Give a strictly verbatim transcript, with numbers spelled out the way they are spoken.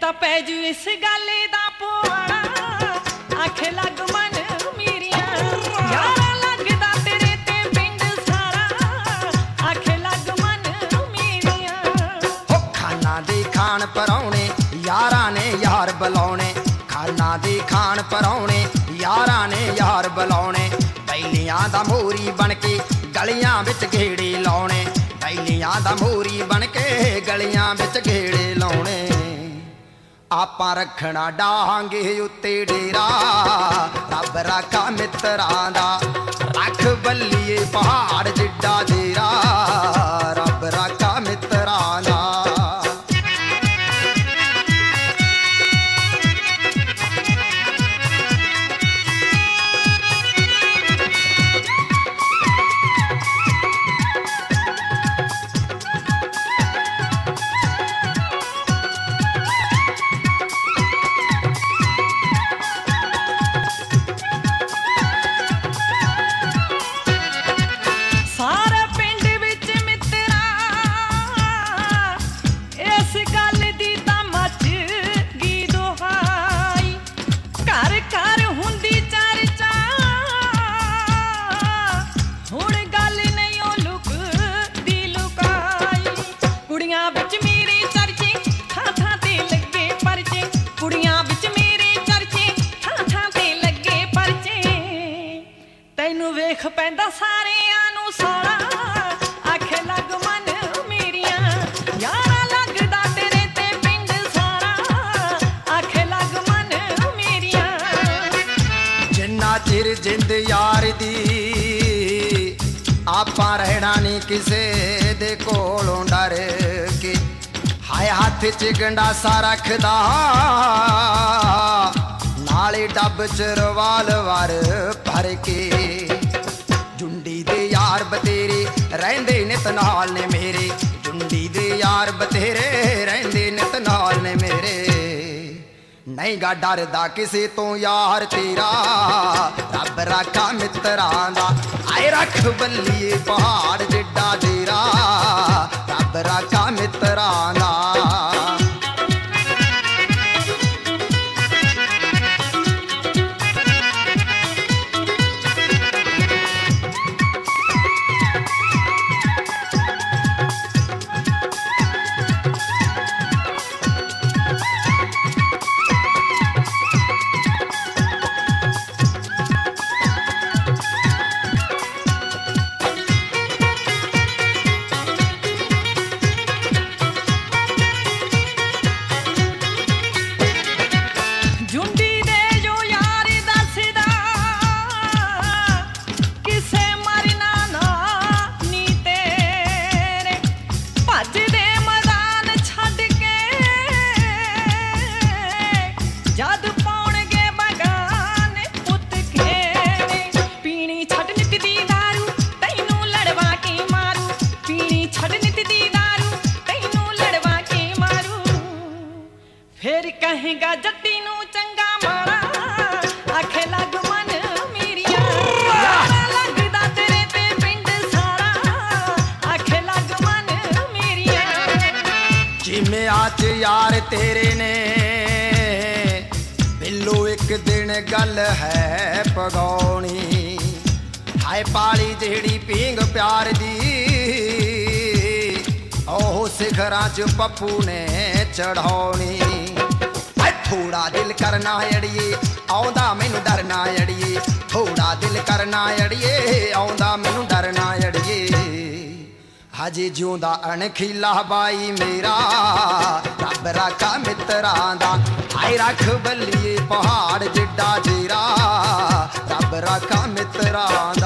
ਤਾਂ ਪੈ ਜੂ ਇਸ ਗੱਲ ਦਾ ਪਵਾੜਾ ਆਖੇ ਲੱਗ ਮਨ ਮੇਰੀਆਂ ਯਾਰਾਂ ਲੱਗਦਾ ਤੇਰੇ ਤੇ ਪਿੰਡ ਸਾਰਾ ਆਖੇ ਲੱਗ ਮਨ ਮੇਰੀਆਂ ਹੋ ਖਾਣਾ ਦੇ ਖਾਣ ਪਰਾਉਣੇ ਯਾਰਾਂ ਨੇ ਯਾਰ ਬੁਲਾਉਣੇ ਖਾਣਾ ਦੇ ਖਾਣ ਪਰਾਉਣੇ ਯਾਰਾਂ ਨੇ ਯਾਰ ਬੁਲਾਉਣੇ ਬੈਲੀਆਂ ਦਾ ਮੋਰੀ ਬਣ ਕੇ ਗਲੀਆਂ ਵਿੱਚ ਗੇੜੇ ਲਾਉਣੇ ਬੈਲੀਆਂ ਦਾ ਮੋਰੀ ਬਣ ਕੇ ਗਲੀਆਂ ਵਿੱਚ ਗੇੜੇ ਲਾਉਣੇ ਆਪਾਂ ਰੱਖਣਾ ਡਾਂਗੇ ਉੱਤੇ ਡੇਰਾ ਰੱਬ ਰਾਖਾ ਮਿੱਤਰਾਂ ਦਾ ਰੱਖ ਬੱਲੀਏ ਪਹਾੜ ਜਿੱਡਾ ਡੇਰਾ ਰੱਬ ਰਾਖਾ ਮਿੱਤਰਾਂ ਦਾ ਵੇਖ ਪੈਂਦਾ ਸਾਰਿਆਂ ਨੂੰ ਸੋਹਣਾ ਆਖੇ ਲੱਗ ਮਨ ਮੇਰੀਆਂ ਯਾਰਾਂ ਲੱਗਦਾ ਤੇਰੇ ਤੇ ਪਿੰਡ ਸਾਰਾ ਆਖੇ ਲੱਗ ਮਨ ਮੇਰੀਆਂ ਜਿੰਨਾ ਚਿਰ ਜਿੰਦ ਯਾਰ ਦੀ ਆਪਾਂ ਰਹਿਣਾ ਨਹੀਂ ਕਿਸੇ ਦੇ ਕੋਲੋਂ ਡਰ ਕੇ ਹਾਏ ਹੱਥ 'ਚ ਗੰਡਾਸਾ ਰੱਖਦਾ ਨਾਲੇ ਡੱਬ 'ਚ ਰਵਾਲਵਰ ਭਰ ਕੇ ਜੁੰਡੀ ਦੇ ਯਾਰ ਬਤੇਰੇ ਰਹਿੰਦੇ ਨਿਤ ਨਾਲ ਨੇ ਮੇਰੇ ਜੁੰਡੀ ਦੇ ਯਾਰ ਬਤੇਰੇ ਰਹਿੰਦੇ ਨਿਤ ਨਾਲ ਨੇ ਮੇਰੇ ਨਹੀਂ ਗਾ ਡਰਦਾ ਕਿਸੇ ਤੋਂ ਯਾਰ ਤੇਰਾ ਰੱਬ ਰਾਖਾ ਮਿੱਤਰਾਂ ਦਾ ਆਏ ਰੱਖ ਬੱਲੀਏ ਪਹਾੜ ਜਿੱਡਾ ਡੇਰਾ ਰੱਬ ਰਾਖਾ ਮਿੱਤਰਾਂ ਦਾ ਫੇਰ ਕਹੇਗਾ ਜੱਟੀ ਨੂੰ ਚੰਗਾ ਮਾੜਾ ਆਖੇ ਲੱਗ ਮਨ ਮੇਰੀਆਂ ਯਾਰਾਂ ਲੱਗਦਾ ਤੇਰੇ ਤੇ ਪਿੰਡ ਸਾਰਾ ਆਖੇ ਲੱਗ ਮਨ ਮੇਰੀਆਂ ਜਿਵੇਂ ਅੱਜ ਯਾਰ ਤੇਰੇ ਨੇ ਬਿੱਲੂ ਇੱਕ ਦਿਨ ਗੱਲ ਹੈ ਪਗਾਉਣੀ ਹਾਏ ਪਾਲੀ ਜਿਹੜੀ ਪੀਂਗ ਪਿਆਰ ਦੀ ਉਹ ਸਿਖਰਾਂ 'ਚ ਪੱਪੂ ਨੇ ਚੜਾਉਣੀ ਥੋੜਾ ਦਿਲ ਕਰਨਾ ਅੜੀਏ ਆਉਂਦਾ ਮੈਨੂੰ ਡਰਨਾ ਅੜੀਏ ਥੋੜਾ ਦਿਲ ਕਰਨਾ ਅੜੀਏ ਆਉਂਦਾ ਮੈਨੂੰ ਡਰਨਾ ਅੜੀਏ ਹਜੇ ਜਿਉਂਦਾ ਅਣਖੀਲਾ ਬਾਈ ਮੇਰਾ ਰੱਬ ਰਾਖਾ ਮਿੱਤਰਾਂ ਦਾ ਹਾਏ ਰੱਖ ਬੱਲੀਏ ਪਹਾੜ ਜਿੱਡਾ ਡੇਰਾ ਰੱਬ ਰਾਖਾ ਮਿੱਤਰਾਂ